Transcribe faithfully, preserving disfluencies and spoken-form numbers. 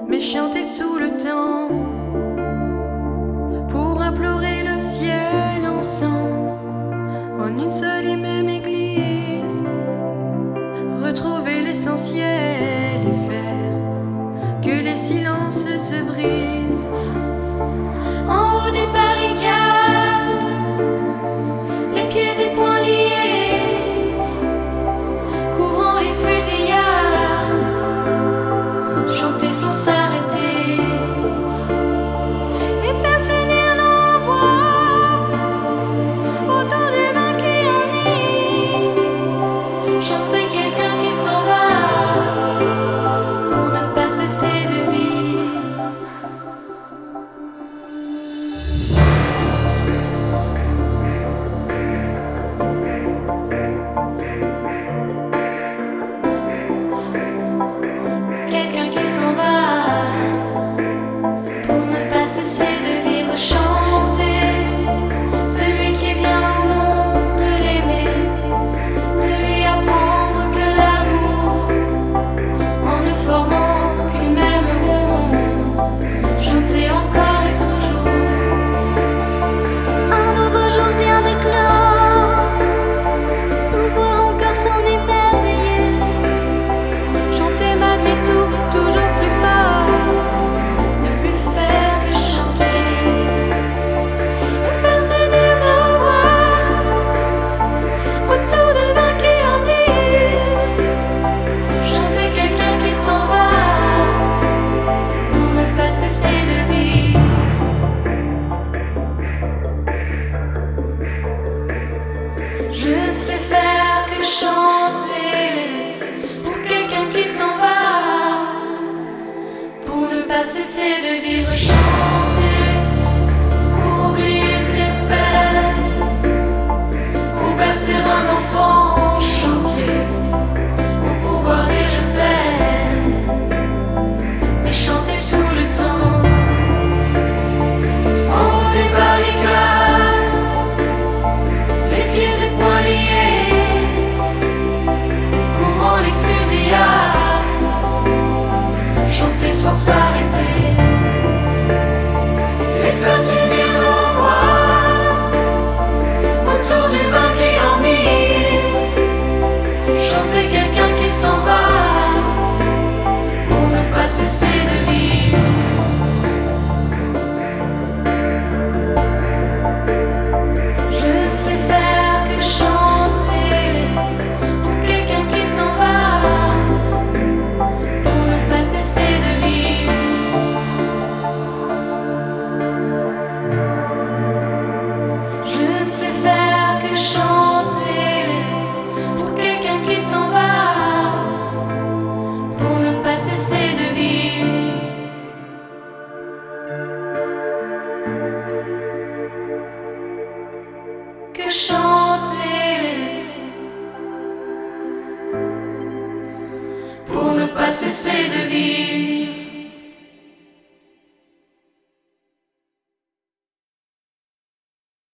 mais chanter tout le temps pour implorer le ciel ensemble en une seule et même église, retrouver l'essentiel et faire que les silences se brisent. En haut des barricades, les pieds et poings liés, couvrant les fusillades, chanter sans s'arrêter et faire s'unir nos voix autour du vin qui ennuie, chanter quelqu'un qui s'en va pour ne pas cesser de vivre. Quelqu'un qui s'en va pour ne pas cesser de vivre, chanter celui qui vient au monde de l'aimer, de lui apprendre que l'amour en ne formant qu'une même ronde, chanter encore et toujours. Un nouveau jour vient d'éclore, pouvoir encore s'en émerveiller, chanter malgré tout, toujours plus fort, ne plus faire que chanter et faire s'unir nos voix autour de vin qui ennuie, chanter quelqu'un qui s'en va pour ne pas cesser de vivre. Je ne sais faire que chanter pour quelqu'un qui s'en va pour ne pas cesser de vivre, chanter pour oublier ses peines, pour bercer un enfant, chanter pour pouvoir dire je t'aime, mais chanter tout le temps. En haut des barricades, les pieds et poings liés, couvrant les fusillades, chanter sans s'arrêter et faire s'unir nos voix autour du vin qui ennuie, chanter quelqu'un qui s'en va pour ne pas cesser de vivre. Je ne sais faire que chanter pour quelqu'un qui s'en va pour ne pas cesser de vivre. Je ne sais faire que chanter pour quelqu'un qui s'en va pour ne pas cesser de vivre. Que chanter pour ne pas cesser de vivre.